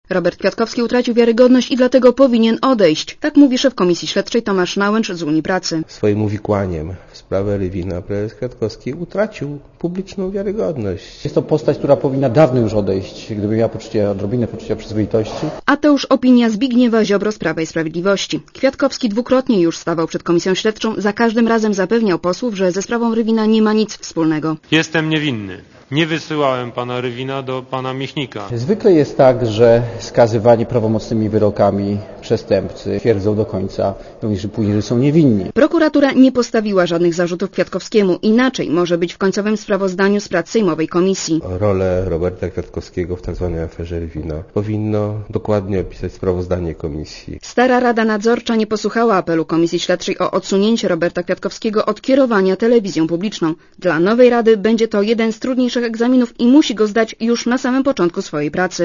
Robert Kwiatkowski utracił wiarygodność i dlatego powinien odejść. Tak mówi szef Komisji Śledczej Tomasz Nałęcz z Unii Pracy. Swoim uwikłaniem w sprawę Rywina prezes Kwiatkowski utracił publiczną wiarygodność. Jest to postać, która powinna dawno już odejść, gdyby miała odrobinę poczucia przyzwoitości. A to już opinia Zbigniewa Ziobro z Prawa i Sprawiedliwości. Kwiatkowski dwukrotnie już stawał przed Komisją Śledczą, za każdym razem zapewniał posłów, że ze sprawą Rywina nie ma nic wspólnego. Jestem niewinny. Nie wysyłałem pana Rywina do pana Michnika. Zwykle jest tak, że skazywani prawomocnymi wyrokami przestępcy twierdzą do końca, również później, że są niewinni. Prokuratura nie postawiła żadnych zarzutów Kwiatkowskiemu. Inaczej może być w końcowym sprawozdaniu z prac sejmowej komisji. Rolę Roberta Kwiatkowskiego w tzw. aferze Rywina powinno dokładnie opisać sprawozdanie komisji. Stara Rada Nadzorcza nie posłuchała apelu Komisji Śledczej o odsunięcie Roberta Kwiatkowskiego od kierowania telewizją publiczną. Dla nowej Rady będzie to jeden z trudniejszych egzaminów i musi go zdać już na samym początku swojej pracy.